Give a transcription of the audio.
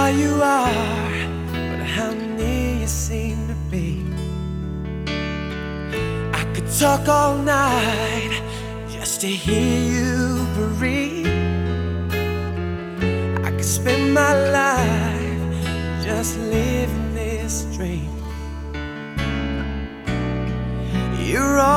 far you are, but how near you seem to be. I could talk all night just to hear you breathe. I could spend my life just living this dream. You're all